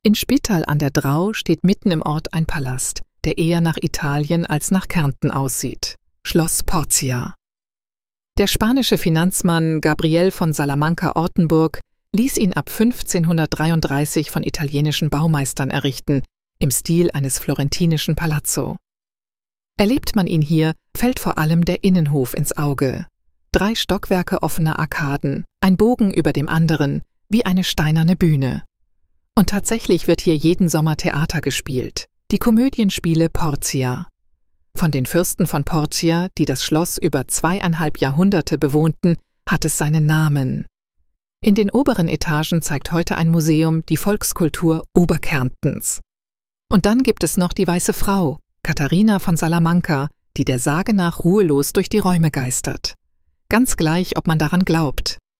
In Spittal an der Drau steht mitten im Ort ein Palast, der eher nach Italien als nach Kärnten aussieht. Schloss Porcia. Der spanische Finanzmann Gabriel von Salamanca-Ortenburg ließ ihn ab 1533 von italienischen Baumeistern errichten, im Stil eines florentinischen Palazzo. Erlebt man ihn hier, fällt vor allem der Innenhof ins Auge. 3 Stockwerke offener Arkaden, ein Bogen über dem anderen, wie eine steinerne Bühne. Und tatsächlich wird hier jeden Sommer Theater gespielt. Die Komödienspiele Porcia. Von den Fürsten von Porcia, die das Schloss über 2,5 Jahrhunderte bewohnten, hat es seinen Namen. In den oberen Etagen zeigt heute ein Museum die Volkskultur Oberkärntens. Und dann gibt es noch die Weiße Frau, Katharina von Salamanca, die der Sage nach ruhelos durch die Räume geistert. Ganz gleich, ob man daran glaubt.